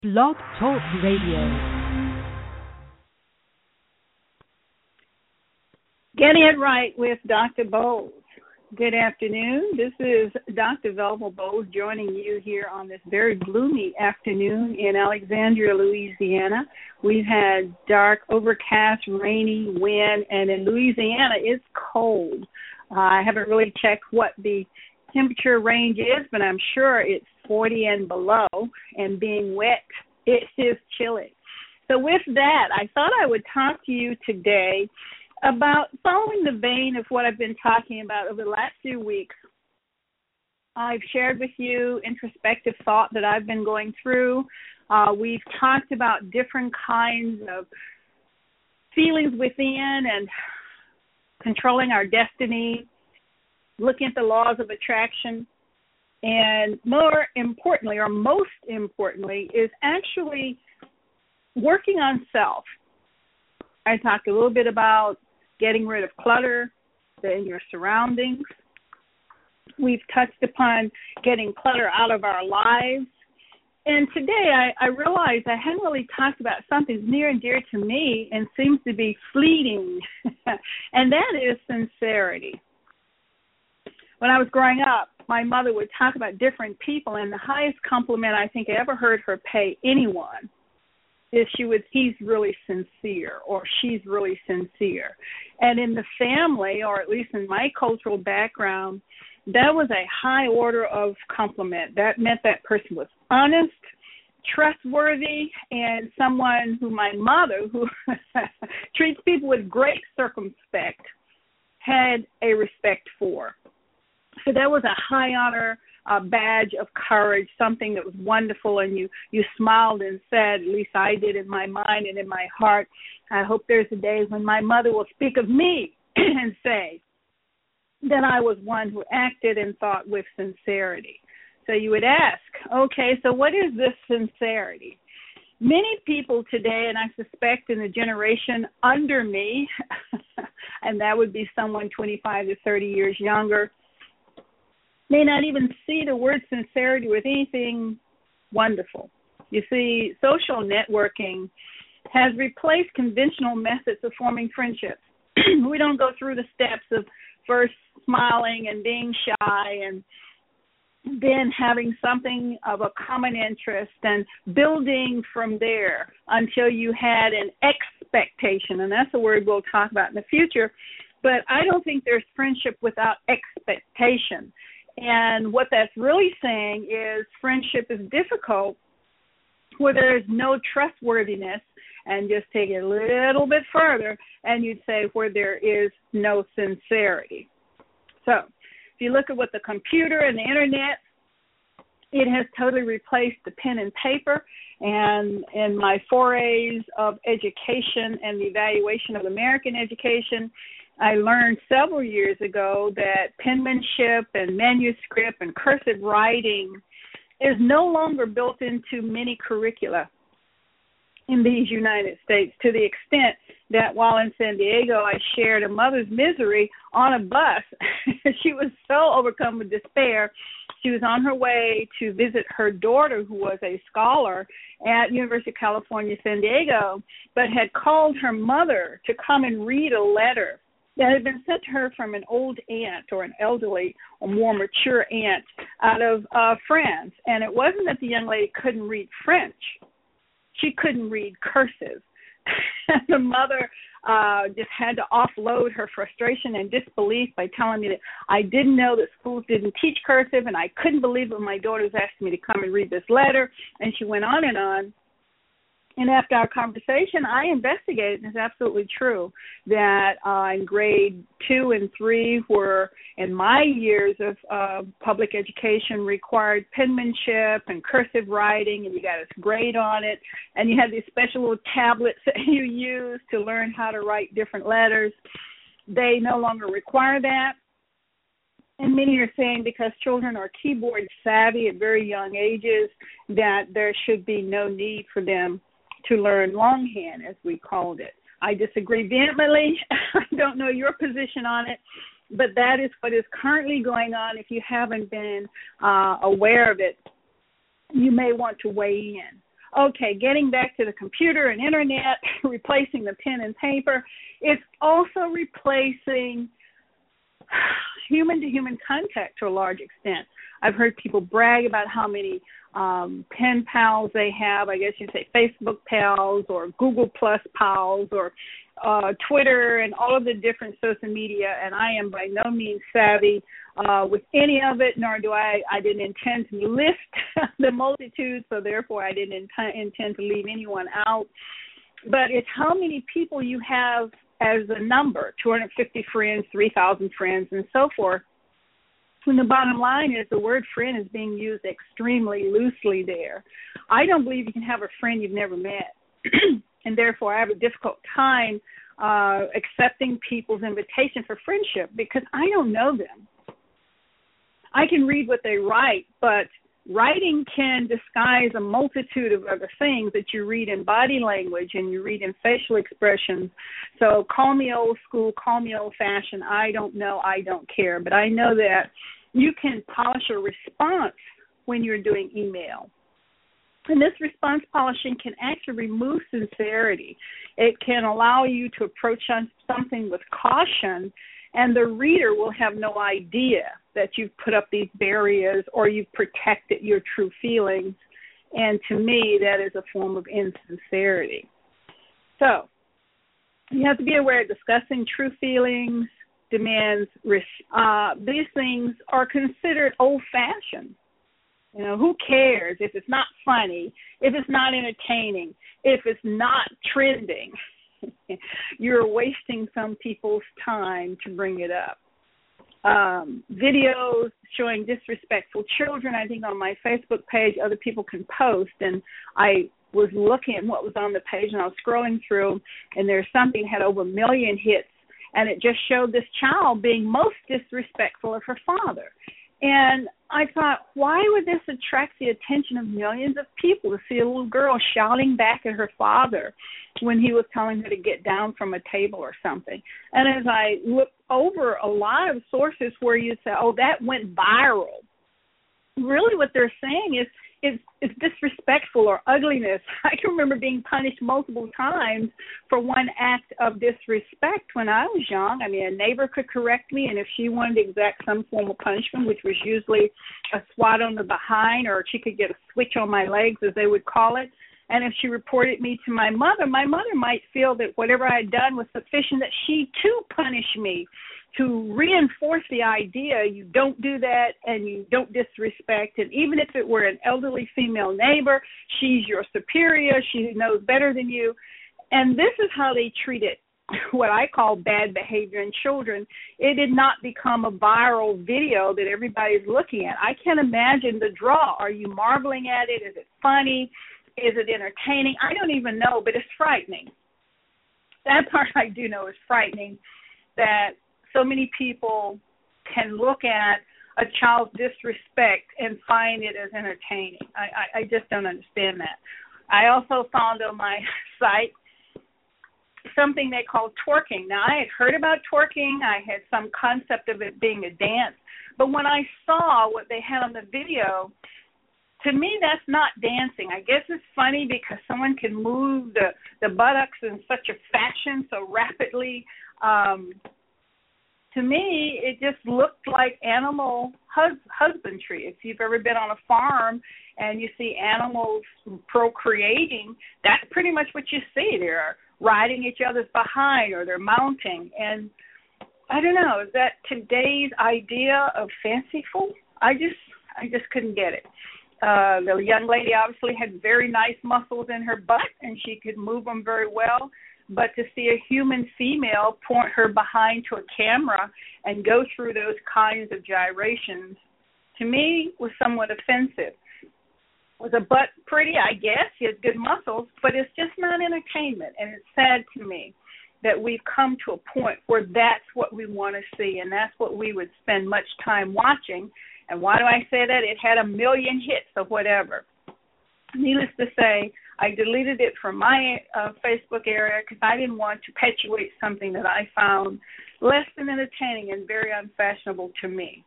Blog Talk Radio. Getting it right with Dr. Bowles. Good afternoon. This is Dr. Velma Bowles joining you here on this very gloomy afternoon in Alexandria, Louisiana. We've had dark, overcast, rainy, wind, and in Louisiana it's cold. I haven't really checked what the temperature range is, but I'm sure it's 40 and below, and being wet, it is chilly. So with that, I thought I would talk to you today about following the vein of what I've been talking about over the last few weeks. I've shared with you introspective thought that I've been going through. We've talked about different kinds of feelings within and controlling our destiny, looking at the laws of attraction, and more importantly, or most importantly, is actually working on self. I talked a little bit about getting rid of clutter in your surroundings. We've touched upon getting clutter out of our lives. And today I realized I hadn't really talked about something near and dear to me and seems to be fleeting, and that is sincerity. When I was growing up, my mother would talk about different people, and the highest compliment I think I ever heard her pay anyone is he's really sincere, or she's really sincere. And in the family, or at least in my cultural background, that was a high order of compliment. That meant that person was honest, trustworthy, and someone who my mother, who treats people with great circumspect, had a respect for. So that was a high honor badge of courage, something that was wonderful, and you smiled and said, at least I did in my mind and in my heart, I hope there's a day when my mother will speak of me and say that I was one who acted and thought with sincerity. So you would ask, okay, so what is this sincerity? Many people today, and I suspect in the generation under me, and that would be someone 25 to 30 years younger, may not even see the word sincerity with anything wonderful. You see, social networking has replaced conventional methods of forming friendships. We don't go through the steps of first smiling and being shy and then having something of a common interest and building from there until you had an expectation, and that's a word we'll talk about in the future. But I don't think there's friendship without expectation. And what that's really saying is friendship is difficult where there's no trustworthiness, and just take it a little bit further, and you'd say where there is no sincerity. So if you look at what the computer and the internet, it has totally replaced the pen and paper. And in my forays of education and the evaluation of American education, I learned several years ago that penmanship and manuscript and cursive writing is no longer built into many curricula in these United States, to the extent that while in San Diego, I shared a mother's misery on a bus. She was so overcome with despair. She was on her way to visit her daughter, who was a scholar at University of California, San Diego, but had called her mother to come and read a letter that had been sent to her from an old aunt, or an elderly or more mature aunt out of France. And it wasn't that the young lady couldn't read French. She couldn't read cursive. And the mother just had to offload her frustration and disbelief by telling me that I didn't know that schools didn't teach cursive, and I couldn't believe when my daughter was asking me to come and read this letter. And she went on and on. And after our conversation, I investigated, and it's absolutely true, that in grade 2 and 3 were, in my years of public education, required penmanship and cursive writing, and you got a grade on it, and you had these special little tablets that you used to learn how to write different letters. They no longer require that. And many are saying because children are keyboard savvy at very young ages, that there should be no need for them to learn longhand, as we called it. I disagree vehemently. I don't know your position on it, but that is what is currently going on. If you haven't been aware of it, you may want to weigh in. Okay, getting back to the computer and internet, replacing the pen and paper, it's also replacing human-to-human contact to a large extent. I've heard people brag about how many pen pals they have. I guess you'd say Facebook pals or Google Plus pals or Twitter and all of the different social media, and I am by no means savvy with any of it, nor do I didn't intend to list the multitude, so therefore I didn't intend to leave anyone out. But it's how many people you have as a number, 250 friends, 3,000 friends, and so forth. And the bottom line is the word friend is being used extremely loosely there. I don't believe you can have a friend you've never met, and therefore I have a difficult time accepting people's invitation for friendship because I don't know them. I can read what they write, but writing can disguise a multitude of other things that you read in body language and you read in facial expressions. So call me old school, call me old-fashioned. I don't know, I don't care. But I know that you can polish a response when you're doing email. And this response polishing can actually remove sincerity. It can allow you to approach something with caution, and the reader will have no idea that you've put up these barriers or you've protected your true feelings. And to me, that is a form of insincerity. So you have to be aware discussing true feelings demands these things are considered old-fashioned. You know, who cares if it's not funny, if it's not entertaining, if it's not trending? You're wasting some people's time to bring it up. Videos showing disrespectful children, I think on my Facebook page, other people can post, and I was looking at what was on the page, and I was scrolling through, and there's something had over 1 million hits, and it just showed this child being most disrespectful of her father. And I thought, why would this attract the attention of millions of people to see a little girl shouting back at her father when he was telling her to get down from a table or something? And as I looked over a lot of sources where you say, oh, that went viral, really what they're saying is it's disrespectful or ugliness. I can remember being punished multiple times for one act of disrespect when I was young. I mean, a neighbor could correct me, and if she wanted to exact some form of punishment, which was usually a swat on the behind, or she could get a switch on my legs, as they would call it, and if she reported me to my mother might feel that whatever I had done was sufficient that she, too, punish me, to reinforce the idea you don't do that and you don't disrespect. And even if it were an elderly female neighbor, she's your superior, she knows better than you. And this is how they treated what I call bad behavior in children. It did not become a viral video that everybody's looking at. I can't imagine the draw. Are you marveling at it? Is it funny? Is it entertaining? I don't even know, but it's frightening. That part I do know is frightening, that so many people can look at a child's disrespect and find it as entertaining. I just don't understand that. I also found on my site something they call twerking. Now, I had heard about twerking. I had some concept of it being a dance. But when I saw what they had on the video, to me, that's not dancing. I guess it's funny because someone can move the buttocks in such a fashion so rapidly. To me, it just looked like animal husbandry. If you've ever been on a farm and you see animals procreating, that's pretty much what you see. They're riding each other's behind or they're mounting. And I don't know, is that today's idea of fanciful? I just couldn't get it. The young lady obviously had very nice muscles in her butt, and she could move them very well. But to see a human female point her behind to a camera and go through those kinds of gyrations, to me, was somewhat offensive. Was a butt pretty? I guess. She has good muscles, but it's just not entertainment. And it's sad to me that we've come to a point where that's what we want to see, and that's what we would spend much time watching. And why do I say that? It had 1 million hits or whatever. Needless to say, I deleted it from my Facebook area because I didn't want to perpetuate something that I found less than entertaining and very unfashionable to me.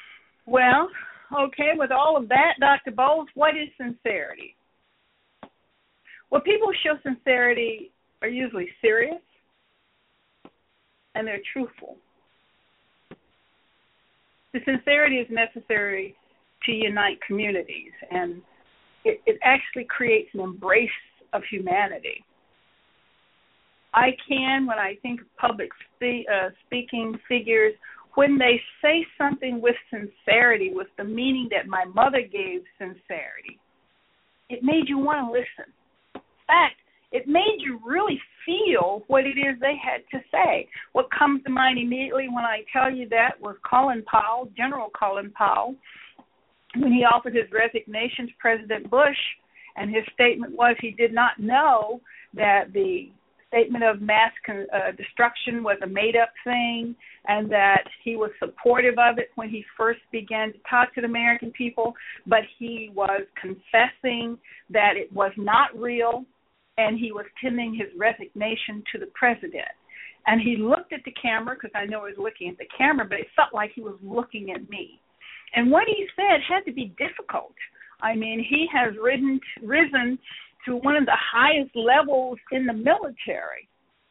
Well, okay, with all of that, Dr. Bowles, what is sincerity? When people show sincerity are usually serious and they're truthful. The sincerity is necessary to unite communities, and it actually creates an embrace of humanity. When I think of public speaking figures, when they say something with sincerity, with the meaning that my mother gave sincerity, it made you want to listen. In fact, it made you really feel what it is they had to say. What comes to mind immediately when I tell you that was Colin Powell, General Colin Powell, when he offered his resignation to President Bush, and his statement was he did not know that the statement of mass destruction was a made-up thing, and that he was supportive of it when he first began to talk to the American people, but he was confessing that it was not real, and he was tendering his resignation to the president. And he looked at the camera, because I know he was looking at the camera, but it felt like he was looking at me. And what he said had to be difficult. I mean, he has risen to one of the highest levels in the military.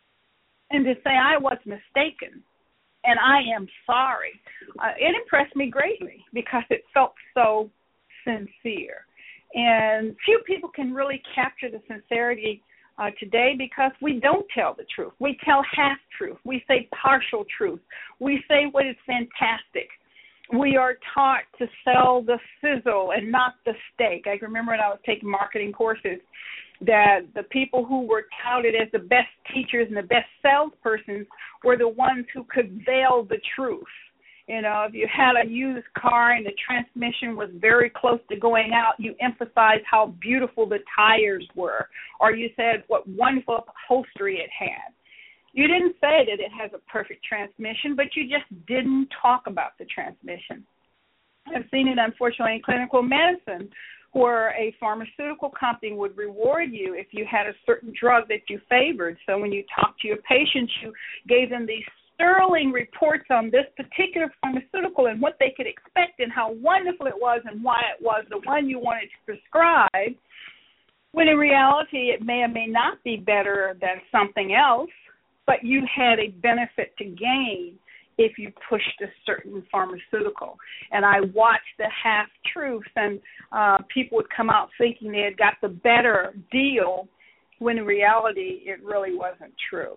And to say I was mistaken and I am sorry, it impressed me greatly because it felt so sincere. And few people can really capture the sincerity today because we don't tell the truth. We tell half-truth. We say partial truth. We say what is fantastic. We are taught to sell the sizzle and not the steak. I remember when I was taking marketing courses that the people who were touted as the best teachers and the best salespersons were the ones who could veil the truth. You know, if you had a used car and the transmission was very close to going out, you emphasized how beautiful the tires were, or you said what wonderful upholstery it had. You didn't say that it has a perfect transmission, but you just didn't talk about the transmission. I've seen it, unfortunately, in clinical medicine, where a pharmaceutical company would reward you if you had a certain drug that you favored. So when you talked to your patients, you gave them these sterling reports on this particular pharmaceutical and what they could expect and how wonderful it was and why it was the one you wanted to prescribe, when in reality it may or may not be better than something else, but you had a benefit to gain if you pushed a certain pharmaceutical. And I watched the half-truths, and people would come out thinking they had got the better deal, when in reality it really wasn't true.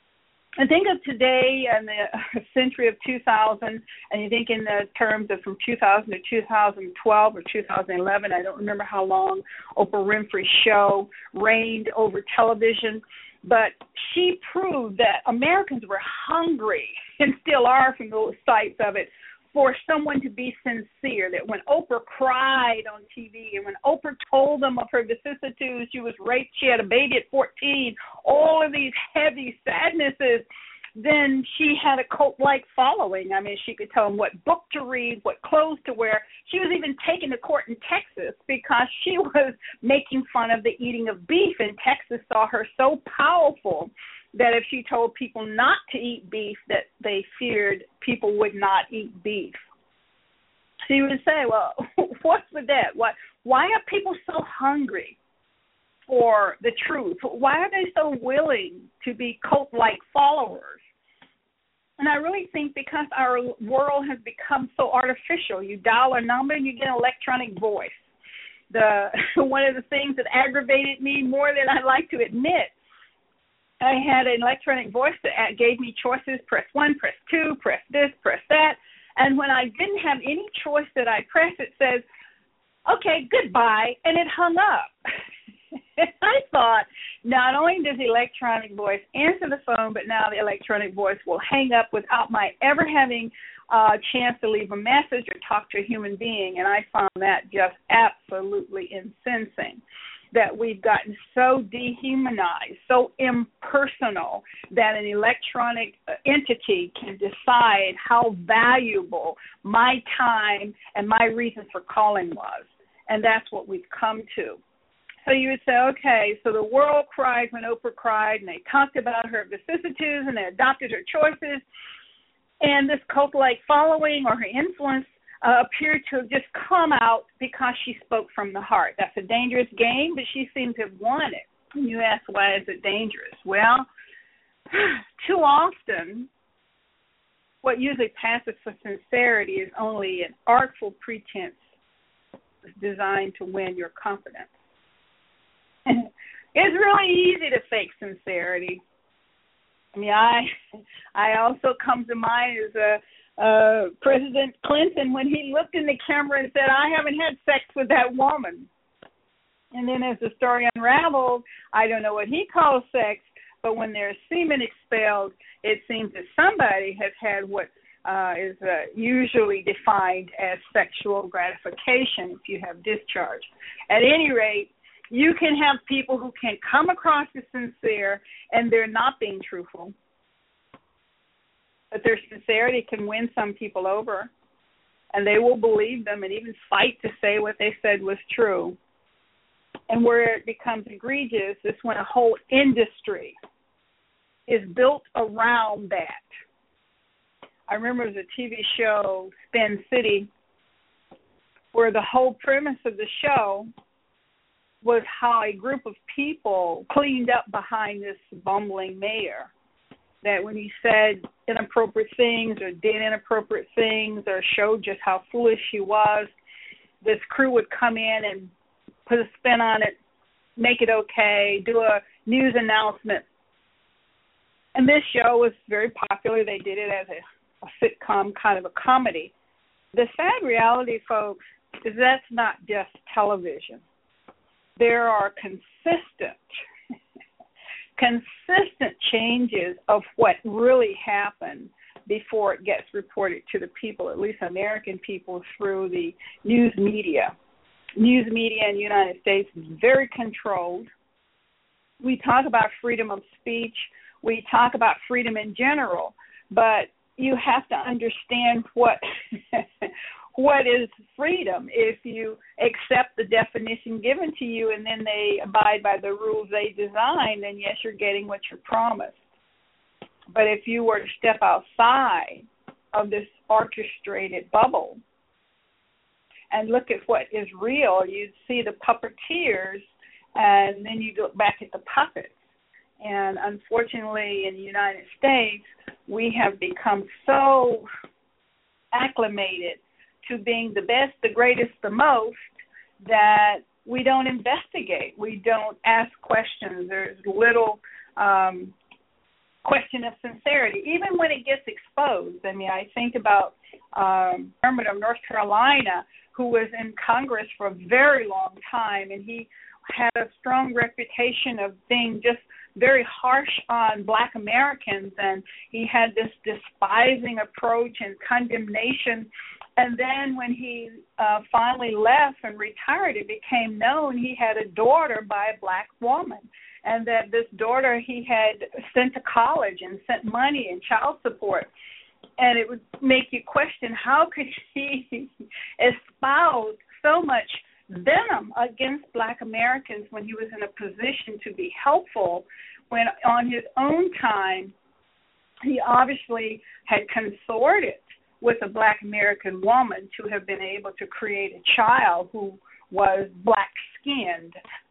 I think of today and the century of 2000, and you think in the terms of from 2000 to 2012 or 2011, I don't remember how long Oprah Winfrey's show reigned over television, but she proved that Americans were hungry, and still are from those sites of it, for someone to be sincere, that when Oprah cried on TV and when Oprah told them of her vicissitudes, she was raped, she had a baby at 14, all of these heavy sadnesses, then she had a cult-like following. I mean, she could tell them what book to read, what clothes to wear. She was even taken to court in Texas because she was making fun of the eating of beef, and Texas saw her so powerful that if she told people not to eat beef, that they feared people would not eat beef. So you would say, well, what's with that? Why are people so hungry for the truth? Why are they so willing to be cult-like followers? And I really think because our world has become so artificial. You dial a number and you get an electronic voice. One of the things that aggravated me more than I'd like to admit, I had an electronic voice that gave me choices, press 1, press 2, press this, press that. And when I didn't have any choice that I pressed, it says, okay, goodbye, and it hung up. I thought, not only does the electronic voice answer the phone, but now the electronic voice will hang up without my ever having a chance to leave a message or talk to a human being. And I found that just absolutely incensing, that we've gotten so dehumanized, so impersonal, that an electronic entity can decide how valuable my time and my reason for calling was. And that's what we've come to. So you would say, okay, so the world cried when Oprah cried, and they talked about her vicissitudes, and they adopted her choices, and this cult-like following or her influence appeared to have just come out because she spoke from the heart. That's a dangerous game, but she seemed to have won it. And you ask, why is it dangerous? Well, too often, what usually passes for sincerity is only an artful pretense designed to win your confidence. It's really easy to fake sincerity. I mean, I also come to mind as President Clinton when he looked in the camera and said, "I haven't had sex with that woman." And then as the story unraveled, I don't know what he calls sex, but when there's semen expelled, it seems that somebody has had what is usually defined as sexual gratification if you have discharge. At any rate, you can have people who can come across as sincere and they're not being truthful, but their sincerity can win some people over, and they will believe them and even fight to say what they said was true. And where it becomes egregious is when a whole industry is built around that. I remember there was a TV show, Spin City, where the whole premise of the show was how a group of people cleaned up behind this bumbling mayor. That when he said inappropriate things or did inappropriate things or showed just how foolish he was, this crew would come in and put a spin on it, make it okay, do a news announcement. And this show was very popular. They did it as a sitcom, kind of a comedy. The sad reality, folks, is that's not just television. There are consistent changes of what really happened before it gets reported to the people, at least American people, through the news media. News media in the United States is very controlled. We talk about freedom of speech. We talk about freedom in general, but you have to understand what is freedom. If you accept the definition given to you and then they abide by the rules they design, then yes, you're getting what you're promised. But if you were to step outside of this orchestrated bubble and look at what is real, you'd see the puppeteers, and then you look back at the puppets. And unfortunately, in the United States, we have become so acclimated to being the best, the greatest, the most, that we don't investigate. We don't ask questions. There's little question of sincerity, even when it gets exposed. I mean, I think about Herman of North Carolina, who was in Congress for a very long time, and he had a strong reputation of being just very harsh on Black Americans, and he had this despising approach and condemnation. And then when he finally left and retired, it became known he had a daughter by a Black woman, and that this daughter he had sent to college and sent money and child support. And it would make you question, how could he espouse so much venom against Black Americans when he was in a position to be helpful, when on his own time he obviously had consorted with a Black American woman to have been able to create a child who was black-skinned.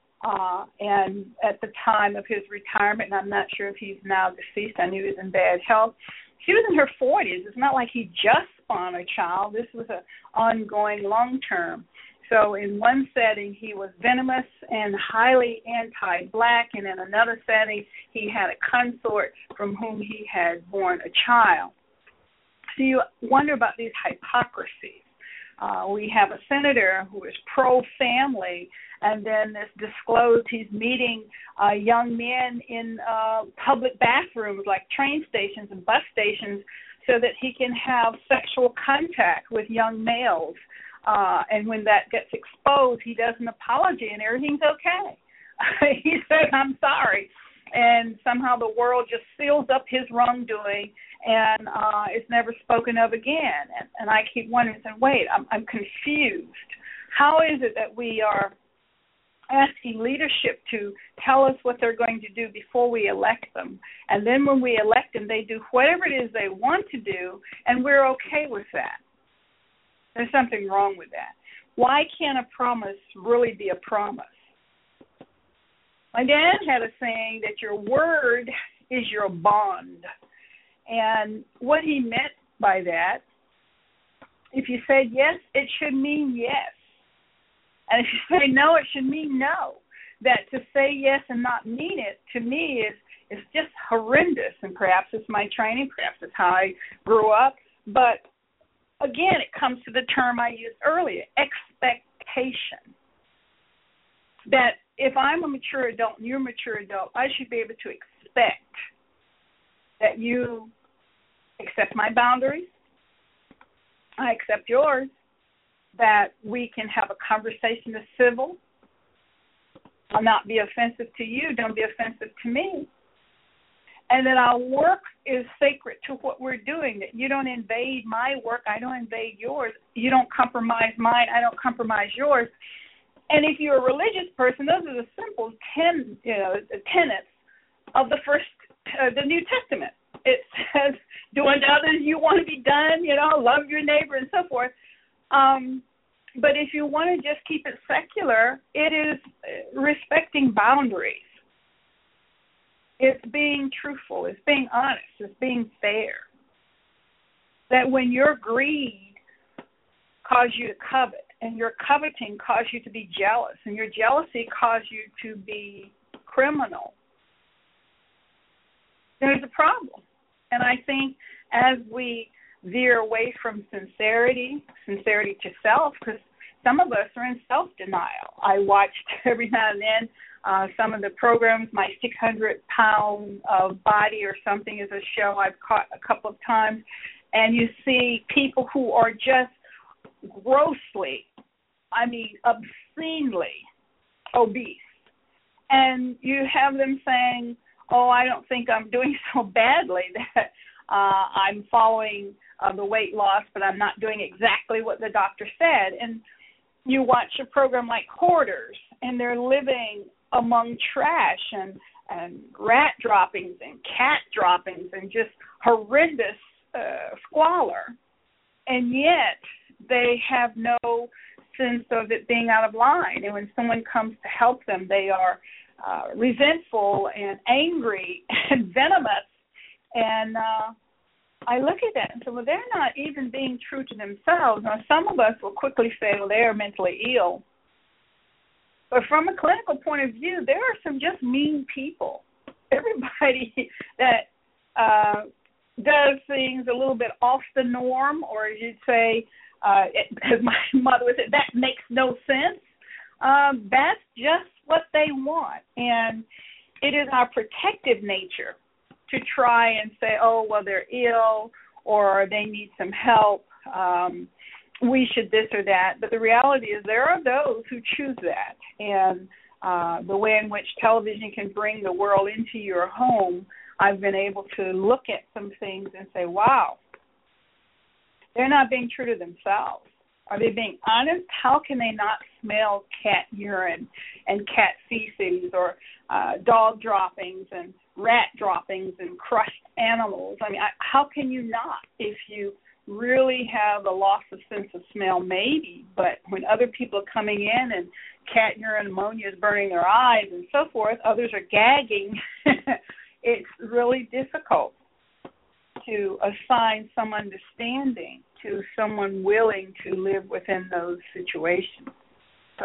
And at the time of his retirement, and I'm not sure if he's now deceased, I knew he was in bad health, she was in her 40s. It's not like he just spawned a child. This was an ongoing long-term. So in one setting, he was venomous and highly anti-Black, and in another setting, he had a consort from whom he had born a child. So you wonder about these hypocrisies. We have a senator who is pro-family, and then it's disclosed he's meeting young men in public bathrooms like train stations and bus stations so that he can have sexual contact with young males. And when that gets exposed, he does an apology and everything's okay. He said, "I'm sorry." And somehow the world just seals up his wrongdoing, and it's never spoken of again. And I keep wondering, wait, I'm confused. How is it that we are asking leadership to tell us what they're going to do before we elect them, and then when we elect them, they do whatever it is they want to do, and we're okay with that? There's something wrong with that. Why can't a promise really be a promise? My dad had a saying that your word is your bond. And what he meant by that, if you said yes, it should mean yes. And if you say no, it should mean no. That to say yes and not mean it, to me, is just horrendous. And perhaps it's my training, perhaps it's how I grew up. But again, it comes to the term I used earlier, expectation. That if I'm a mature adult and you're a mature adult, I should be able to expect that you accept my boundaries, I accept yours, that we can have a conversation that's civil. I'll not be offensive to you, don't be offensive to me. And that our work is sacred to what we're doing, that you don't invade my work, I don't invade yours. You don't compromise mine, I don't compromise yours. And if you're a religious person, those are the simple tenets of the New Testament. It says, do unto others you want to be done, love your neighbor and so forth. But if you want to just keep it secular, it is respecting boundaries. It's being truthful. It's being honest. It's being fair. That when your greed caused you to covet, and your coveting caused you to be jealous, and your jealousy caused you to be criminal, there's a problem. And I think as we veer away from sincerity to self, because some of us are in self-denial. I watched every now and then some of the programs, My 600-Pound Body or something is a show I've caught a couple of times, and you see people who are just grossly, obscenely obese. And you have them saying, oh, I don't think I'm doing so badly that I'm following the weight loss, but I'm not doing exactly what the doctor said. And you watch a program like Hoarders, and they're living among trash and rat droppings and cat droppings and just horrendous squalor. And yet they have no sense of it being out of line. And when someone comes to help them, they are resentful and angry and venomous. And I look at that and say, well, they're not even being true to themselves. Now, some of us will quickly say, well, they are mentally ill. But from a clinical point of view, there are some just mean people. Everybody that does things a little bit off the norm, or as you'd say, as my mother would say, that makes no sense. That's just what they want. And it is our protective nature to try and say, oh, well, they're ill or they need some help. We should this or that. But the reality is there are those who choose that. And the way in which television can bring the world into your home, I've been able to look at some things and say, wow, they're not being true to themselves. Are they being honest? How can they not smell cat urine and cat feces or dog droppings and rat droppings and crushed animals? How can you not if you really have a loss of sense of smell? Maybe, but when other people are coming in and cat urine ammonia is burning their eyes and so forth, others are gagging, it's really difficult to assign some understanding to someone willing to live within those situations. So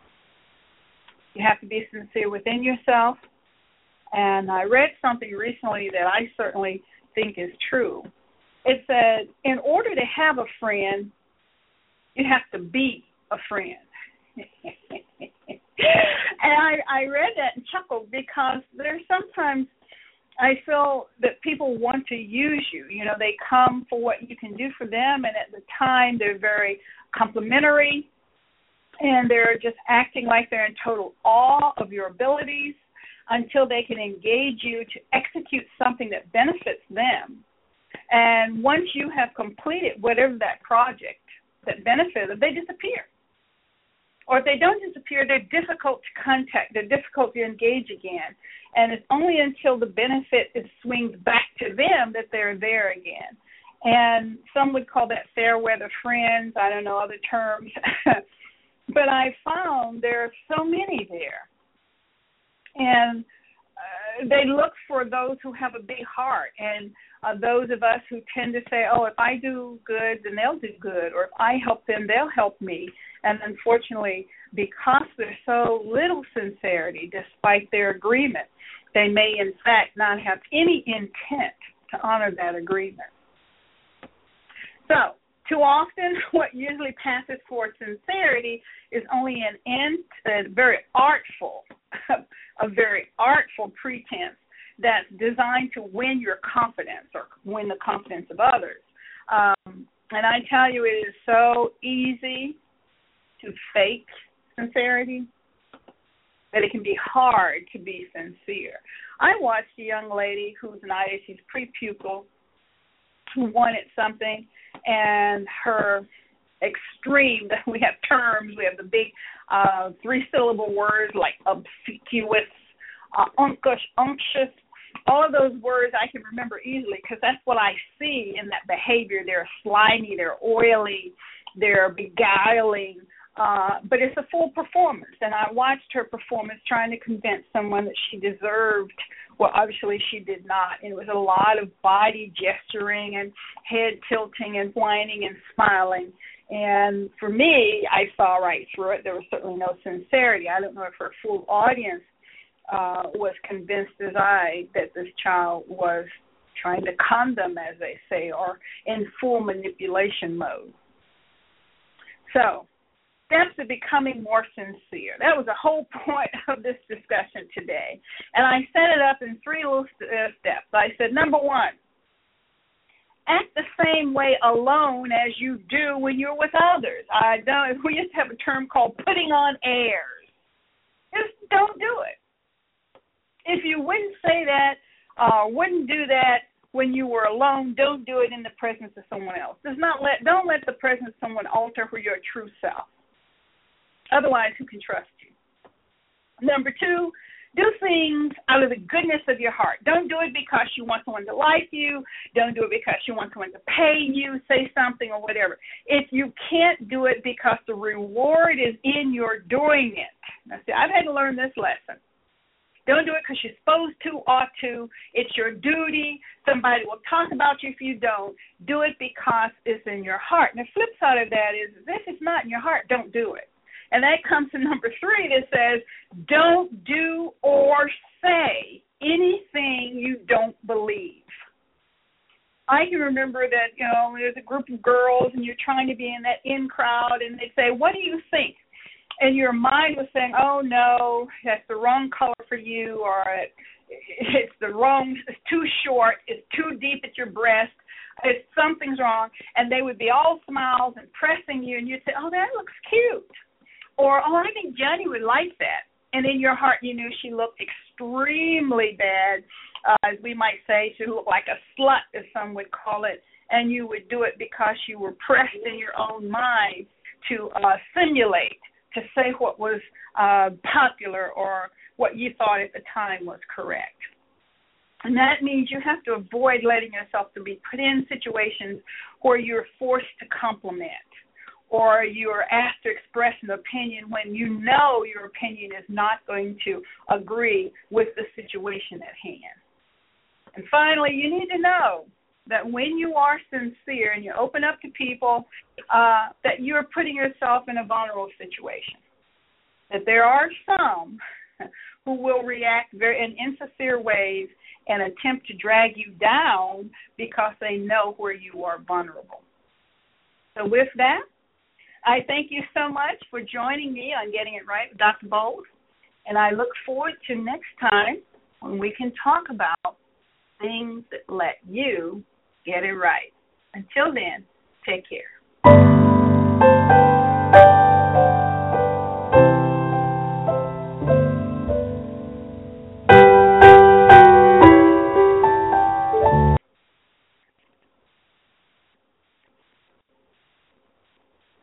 you have to be sincere within yourself. And I read something recently that I certainly think is true. It said, in order to have a friend, you have to be a friend. And I read that and chuckled because there's sometimes I feel that people want to use you. They come for what you can do for them, and at the time they're very complimentary, and they're just acting like they're in total awe of your abilities until they can engage you to execute something that benefits them. And once you have completed whatever that project that benefits them, they disappear. Or if they don't disappear, they're difficult to contact. They're difficult to engage again. And it's only until the benefit swings back to them that they're there again. And some would call that fair weather friends. I don't know other terms. But I found there are so many there. And they look for those who have a big heart, and those of us who tend to say, oh, if I do good, then they'll do good, or if I help them, they'll help me. And unfortunately, because there's so little sincerity, despite their agreement, they may in fact not have any intent to honor that agreement. So, too often, what usually passes for sincerity is only a very artful pretense that's designed to win your confidence or win the confidence of others. And I tell you, it is so easy to fake sincerity that it can be hard to be sincere. I watched a young lady who's she's prepupil, who wanted something, and her extreme, we have terms, we have the big three-syllable words like obsequious, unctuous, all of those words I can remember easily because that's what I see in that behavior. They're slimy, they're oily, they're beguiling, but it's a full performance. And I watched her performance trying to convince someone that she deserved. Well, obviously she did not. And it was a lot of body gesturing and head tilting and whining and smiling. And for me, I saw right through it. There was certainly no sincerity. I don't know if her full audience was convinced as I that this child was trying to con them, as they say, or in full manipulation mode. So, steps to becoming more sincere. That was the whole point of this discussion today. And I set it up in three little steps. I said, number one, act the same way alone as you do when you're with others. We used to have a term called putting on airs. Just don't do it. If you wouldn't say that, wouldn't do that when you were alone, don't do it in the presence of someone else. Don't let the presence of someone alter who your true self. Otherwise, who can trust you? Number two, do things out of the goodness of your heart. Don't do it because you want someone to like you. Don't do it because you want someone to pay you, say something or whatever. If you can't do it because the reward is in your doing it. Now, see, I've had to learn this lesson. Don't do it because you're supposed to, ought to. It's your duty. Somebody will talk about you if you don't. Do it because it's in your heart. And the flip side of that is if it's not in your heart, don't do it. And that comes to number three that says, don't do or say anything you don't believe. I can remember that, there's a group of girls and you're trying to be in that in crowd and they say, what do you think? And your mind was saying, oh, no, that's the wrong color for you, or it's too short, it's too deep at your breast, something's wrong. And they would be all smiles and pressing you, and you'd say, oh, that looks cute. Or, oh, I think Jenny would like that. And in your heart, you knew she looked extremely bad, as we might say. She looked like a slut, as some would call it. And you would do it because you were pressed in your own mind to simulate, to say what was popular or what you thought at the time was correct. And that means you have to avoid letting yourself to be put in situations where you're forced to compliment or you're asked to express an opinion when you know your opinion is not going to agree with the situation at hand. And finally, you need to know that when you are sincere and you open up to people, that you're putting yourself in a vulnerable situation. That there are some who will react in insincere ways and attempt to drag you down because they know where you are vulnerable. So with that, I thank you so much for joining me on Getting It Right with Dr. Bowles, and I look forward to next time when we can talk about things that let you get it right. Until then, take care.